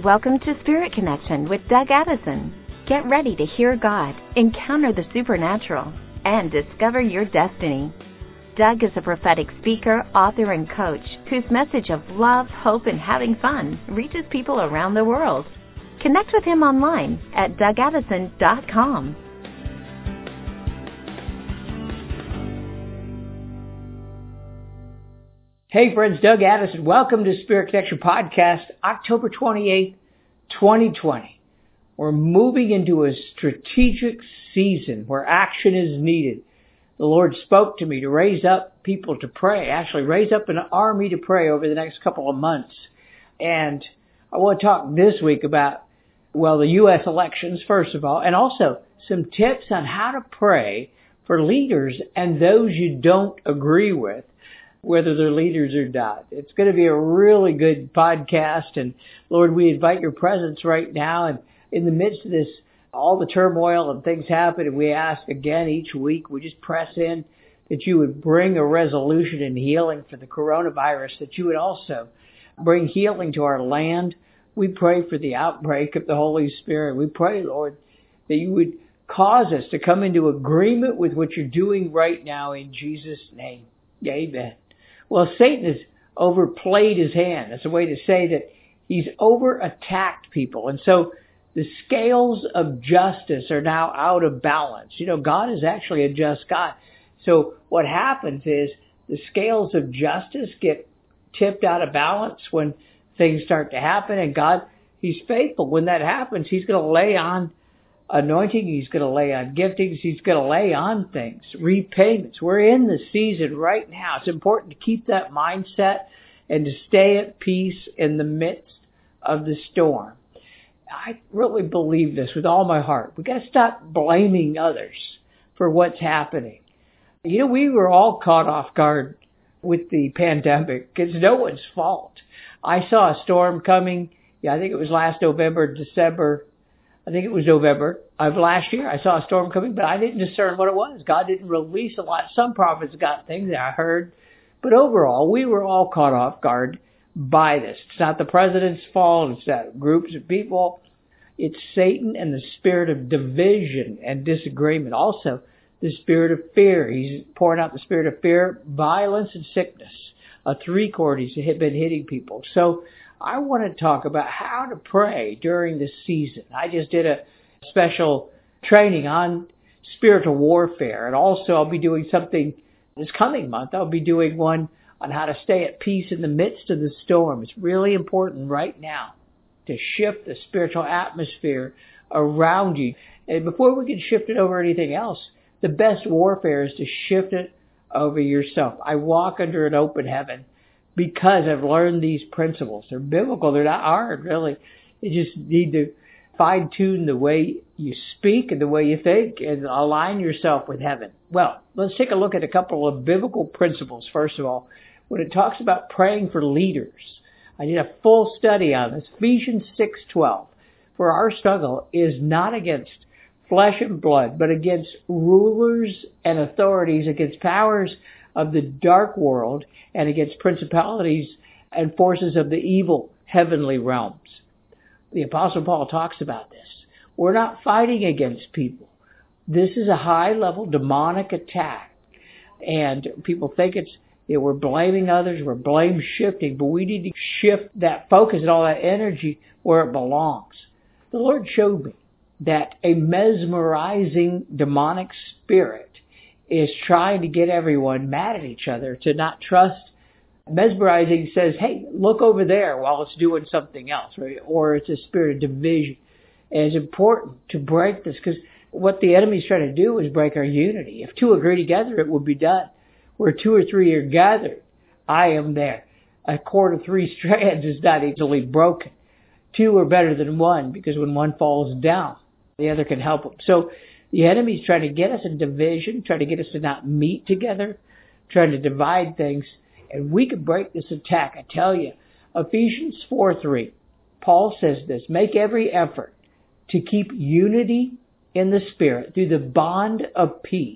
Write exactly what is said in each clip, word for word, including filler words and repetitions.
Welcome to Spirit Connection with Doug Addison. Get ready to hear God, encounter the supernatural, and discover your destiny. Doug is a prophetic speaker, author, and coach whose message of love, hope, and having fun reaches people around the world. Connect with him online at doug addison dot com. Hey friends, Doug Addison. Welcome to Spirit Connection Podcast, October twenty-eighth, twenty twenty. We're moving into a strategic season where action is needed. The Lord spoke to me to raise up people to pray, actually raise up an army to pray over the next couple of months. And I want to talk this week about, well, the U S elections, first of all, and also some tips on how to pray for leaders and those you don't agree with, whether they're leaders or not. It's going to be a really good podcast. And Lord, we invite your presence right now. And in the midst of this, all the turmoil and things happen, and we ask again each week, we just press in that you would bring a resolution and healing for the coronavirus, that you would also bring healing to our land. We pray for the outbreak of the Holy Spirit. We pray, Lord, that you would cause us to come into agreement with what you're doing right now in Jesus' name. Amen. Well, Satan has overplayed his hand. That's a way to say that he's over-attacked people. And so the scales of justice are now out of balance. You know, God is actually a just God. So what happens is the scales of justice get tipped out of balance when things start to happen. And God, he's faithful. When that happens, he's going to lay on anointing, he's going to lay on giftings, he's going to lay on things, repayments. We're in the season right now. It's important to keep that mindset and to stay at peace in the midst of the storm. I really believe this with all my heart. We've got to stop blaming others for what's happening. You know, we were all caught off guard with the pandemic. It's no one's fault. I saw a storm coming, yeah, I think it was last November, December, I think it was November of last year. I saw a storm coming, but I didn't discern what it was. God didn't release a lot. Some prophets got things that I heard. But overall, we were all caught off guard by this. It's not the president's fault. It's not groups of people. It's Satan and the spirit of division and disagreement. Also, the spirit of fear. He's pouring out the spirit of fear, violence, and sickness. A three chord he's been hitting people. So I want to talk about how to pray during this season. I just did a special training on spiritual warfare, and also I'll be doing something this coming month. I'll be doing one on how to stay at peace in the midst of the storm. It's really important right now to shift the spiritual atmosphere around you. And before we can shift it over anything else, the best warfare is to shift it over yourself. I walk under an open heaven because I've learned these principles. They're biblical. They're not hard, really. You just need to fine-tune the way you speak and the way you think and align yourself with heaven. Well, let's take a look at a couple of biblical principles. First of all, when it talks about praying for leaders, I did a full study on this. Ephesians six twelve. For our struggle is not against flesh and blood, but against rulers and authorities, against powers of the dark world, and against principalities and forces of the evil heavenly realms. The Apostle Paul talks about this. We're not fighting against people. This is a high-level demonic attack. And people think it's, you know, we're blaming others, we're blame shifting, but we need to shift that focus and all that energy where it belongs. The Lord showed me that a mesmerizing demonic spirit is trying to get everyone mad at each other, to not trust. Mesmerizing says, hey, look over there while it's doing something else, right? Or it's a spirit of division. And it's important to break this, because what the enemy's trying to do is break our unity. If two agree together, it will be done. Where two or three are gathered, I am there. A cord of three strands is not easily broken. Two are better than one, because when one falls down, the other can help them. So the enemy's trying to get us in division, trying to get us to not meet together, trying to divide things. And we can break this attack. I tell you, Ephesians four three, Paul says this, make every effort to keep unity in the Spirit through the bond of peace.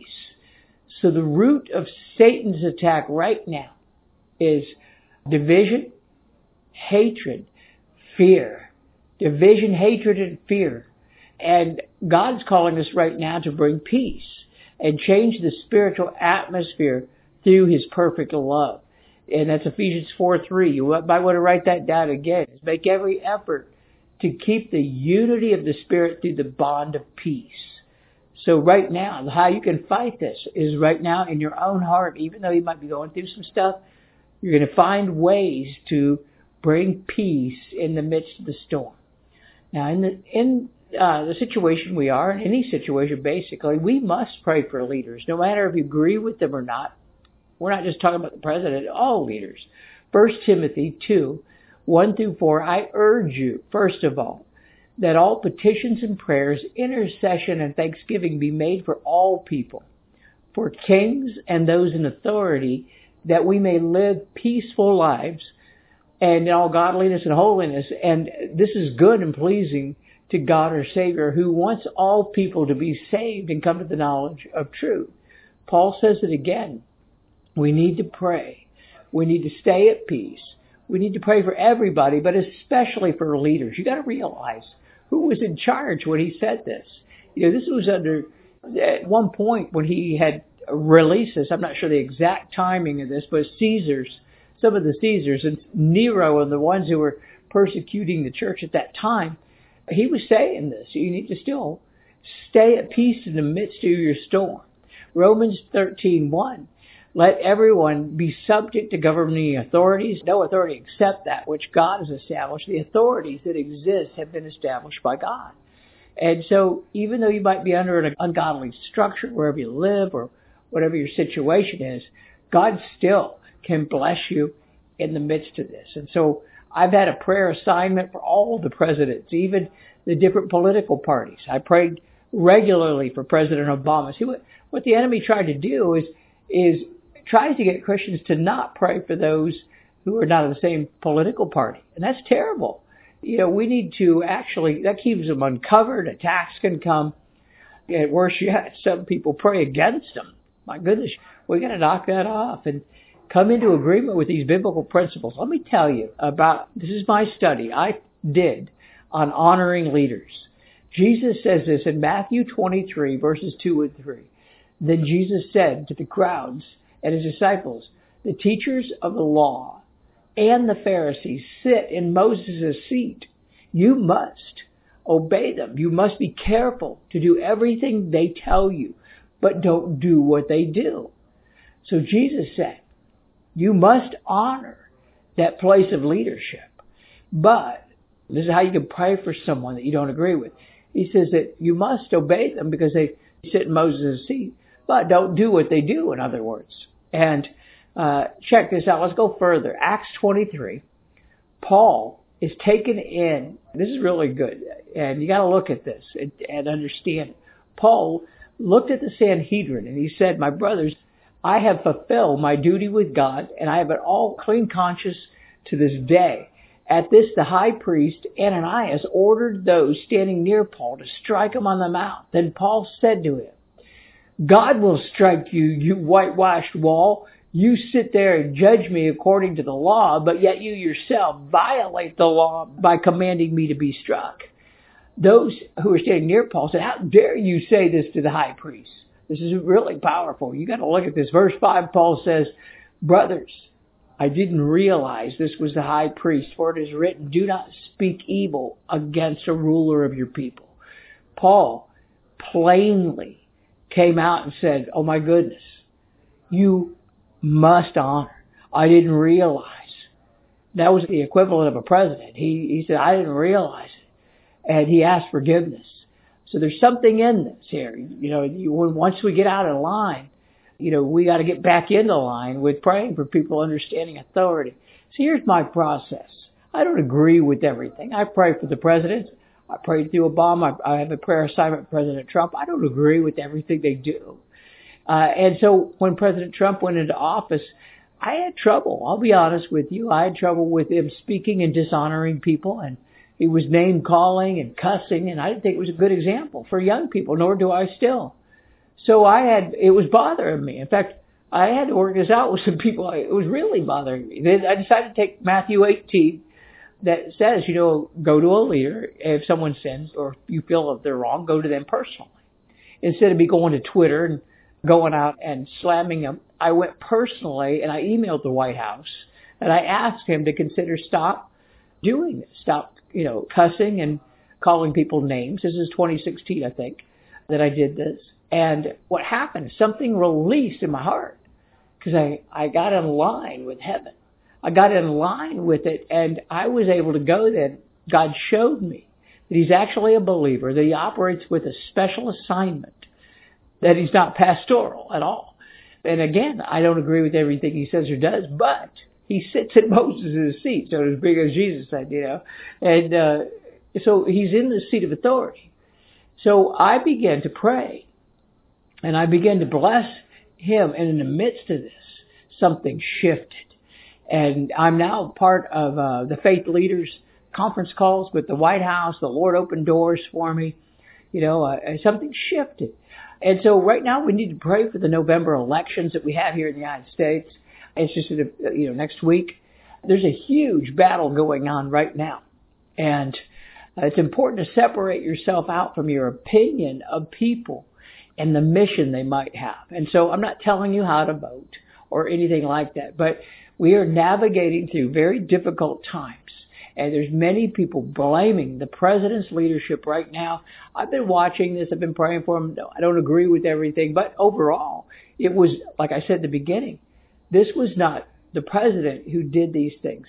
So the root of Satan's attack right now is division, hatred, fear, division, hatred, and fear. And God's calling us right now to bring peace and change the spiritual atmosphere through His perfect love. And that's Ephesians four three. You might want to write that down again. Make every effort to keep the unity of the Spirit through the bond of peace. So right now, how you can fight this is right now in your own heart. Even though you might be going through some stuff, you're going to find ways to bring peace in the midst of the storm. Now, in the in uh, the situation we are, in any situation, basically, we must pray for leaders, no matter if you agree with them or not. We're not just talking about the president, all leaders. First Timothy two, one through four, I urge you, first of all, that all petitions and prayers, intercession and thanksgiving be made for all people, for kings and those in authority, that we may live peaceful lives and in all godliness and holiness. And this is good and pleasing to God our Savior, who wants all people to be saved and come to the knowledge of truth. Paul says it again. We need to pray. We need to stay at peace. We need to pray for everybody, but especially for leaders. You got to realize who was in charge when he said this. You know, this was under, at one point when he had released this, I'm not sure the exact timing of this, but Caesars, some of the Caesars, and Nero and the ones who were persecuting the church at that time, he was saying this. You need to still stay at peace in the midst of your storm. Romans thirteen one. Let everyone be subject to governing authorities. No authority except that which God has established. The authorities that exist have been established by God. And so even though you might be under an ungodly structure wherever you live or whatever your situation is, God still can bless you in the midst of this. And so I've had a prayer assignment for all the presidents, even the different political parties. I prayed regularly for President Obama. See, what, what the enemy tried to do is, is tries to get Christians to not pray for those who are not of the same political party. And that's terrible. You know, we need to actually, that keeps them uncovered. Attacks can come. And worse yet, some people pray against them. My goodness, we got to knock that off and come into agreement with these biblical principles. Let me tell you about, this is my study I did on honoring leaders. Jesus says this in Matthew twenty-three, verses two and three. Then Jesus said to the crowds and his disciples, the teachers of the law and the Pharisees sit in Moses' seat. You must obey them. You must be careful to do everything they tell you, but don't do what they do. So Jesus said, you must honor that place of leadership. But this is how you can pray for someone that you don't agree with. He says that you must obey them because they sit in Moses' seat, but don't do what they do, in other words. And uh, check this out. Let's go further. Acts twenty-three. Paul is taken in. This is really good. And you got to look at this and, and understand it. Paul looked at the Sanhedrin and he said, my brothers, I have fulfilled my duty with God and I have an all clean conscience to this day. At this, the high priest, Ananias, ordered those standing near Paul to strike him on the mouth. Then Paul said to him, God will strike you, you whitewashed wall. You sit there and judge me according to the law, but yet you yourself violate the law by commanding me to be struck. Those who were standing near Paul said, how dare you say this to the high priest? This is really powerful. You got to look at this. Verse five, Paul says, brothers, I didn't realize this was the high priest, for it is written, do not speak evil against a ruler of your people. Paul plainly came out and said, oh my goodness, you must honor. I didn't realize. That was the equivalent of a president. He, he said, I didn't realize it. And he asked forgiveness. So there's something in this here. You know, you, once we get out of line, you know, we got to get back into line with praying for people understanding authority. So here's my process. I don't agree with everything. I pray for the president. I prayed through Obama. I have a prayer assignment with President Trump. I don't agree with everything they do. Uh, and so when President Trump went into office, I had trouble. I'll be honest with you. I had trouble with him speaking and dishonoring people, and he was name calling and cussing, and I didn't think it was a good example for young people, nor do I still. So I had, it was bothering me. In fact, I had to work this out with some people. It was really bothering me. I decided to take Matthew eighteen, that says, you know, go to a leader. If someone sins or you feel that they're wrong, go to them personally. Instead of me going to Twitter and going out and slamming them, I went personally and I emailed the White House and I asked him to consider stop doing this, stop, you know, cussing and calling people names. This is twenty sixteen, I think, that I did this. And what happened? Something released in my heart because I, I got in line with heaven. I got in line with it, and I was able to go there. God showed me that he's actually a believer, that he operates with a special assignment, that he's not pastoral at all. And again, I don't agree with everything he says or does, but he sits in Moses' seat, so as big as Jesus said, you know. And uh, so he's in the seat of authority. So I began to pray, and I began to bless him, and in the midst of this, something shifted. And I'm now part of uh, the faith leaders conference calls with the White House. The Lord opened doors for me. You know, uh, something shifted. And so right now we need to pray for the November elections that we have here in the United States. It's just, you know, next week. There's a huge battle going on right now. And uh, it's important to separate yourself out from your opinion of people and the mission they might have. And so I'm not telling you how to vote or anything like that, but we are navigating through very difficult times. And there's many people blaming the president's leadership right now. I've been watching this. I've been praying for him. I don't agree with everything. But overall, it was, like I said at the beginning, this was not the president who did these things.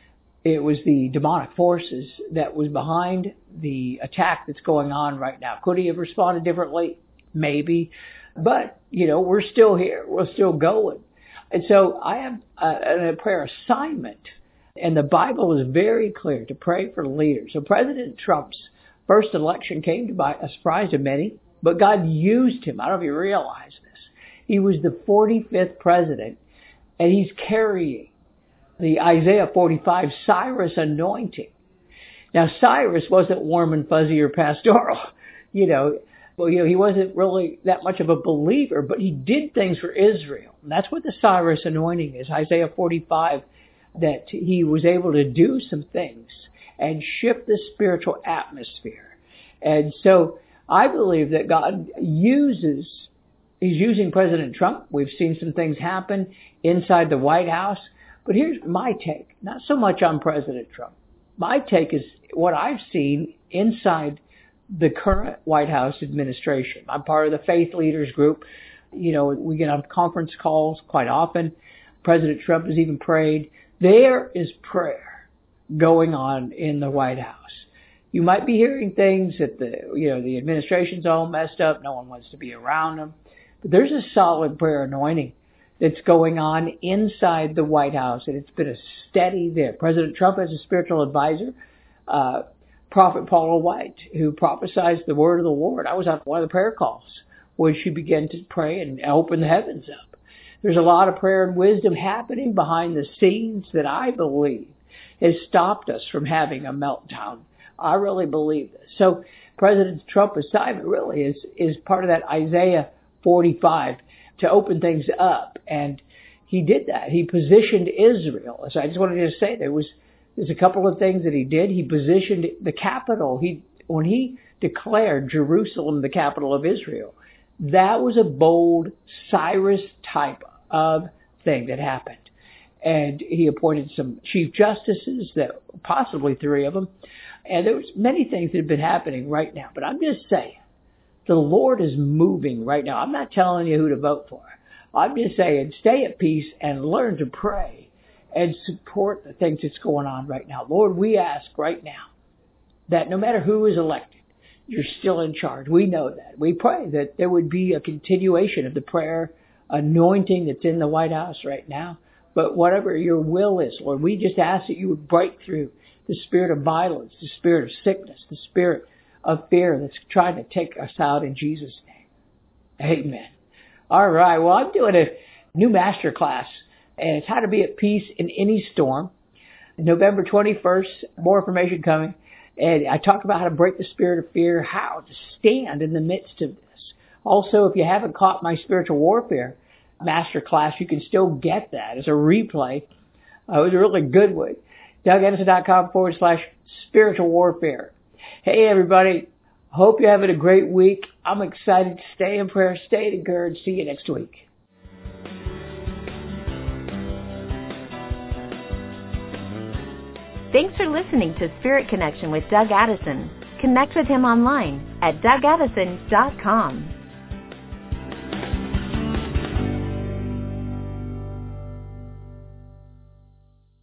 It was the demonic forces that was behind the attack that's going on right now. Could he have responded differently? Maybe. But, you know, we're still here. We're still going. And so I have a, a prayer assignment. And the Bible is very clear to pray for leaders. So President Trump's first election came to by a surprise to many, but God used him. I don't know if you realize this. He was the forty-fifth president, and he's carrying the Isaiah forty-five Cyrus anointing. Now, Cyrus wasn't warm and fuzzy or pastoral. You know, well, you know, he wasn't really that much of a believer, but he did things for Israel. And that's what the Cyrus anointing is, Isaiah forty-five. That he was able to do some things and shift the spiritual atmosphere. And so I believe that God uses, he's using President Trump. We've seen some things happen inside the White House. But here's my take, not so much on President Trump. My take is what I've seen inside the current White House administration. I'm part of the faith leaders group. You know, we get on conference calls quite often. President Trump has even prayed. There is prayer going on in the White House. You might be hearing things that the, you know, the administration's all messed up. No one wants to be around them. But there's a solid prayer anointing that's going on inside the White House, and it's been a steady there. President Trump has a spiritual advisor, uh, Prophet Paula White, who prophesies the word of the Lord. I was on one of the prayer calls where she began to pray and open the heavens up. There's a lot of prayer and wisdom happening behind the scenes that I believe has stopped us from having a meltdown. I really believe this. So President Trump's assignment really is, is part of that Isaiah forty-five to open things up. And he did that. He positioned Israel. So I just wanted to say there was there's a couple of things that he did. He positioned the capital. He when he declared Jerusalem the capital of Israel, that was a bold Cyrus type of thing that happened. And he appointed some chief justices, that possibly three of them. And there was many things that have been happening right now. But I'm just saying, the Lord is moving right now. I'm not telling you who to vote for. I'm just saying, stay at peace and learn to pray and support the things that's going on right now. Lord, we ask right now that no matter who is elected, you're still in charge. We know that. We pray that there would be a continuation of the prayer anointing that's in the White House right now. But whatever your will is, Lord, we just ask that you would break through the spirit of violence, the spirit of sickness, the spirit of fear that's trying to take us out in Jesus' name. Amen. All right. Well, I'm doing a new master class, and it's how to be at peace in any storm. November twenty-first, more information coming. And I talk about how to break the spirit of fear, how to stand in the midst of this. Also, if you haven't caught my spiritual warfare master class, you can still get that as a replay. Uh, it was a really good one. DougAddison.com forward slash spiritual warfare. Hey, everybody. Hope you're having a great week. I'm excited to stay in prayer, stay encouraged. See you next week. Thanks for listening to Spirit Connection with Doug Addison. Connect with him online at Doug Addison dot com.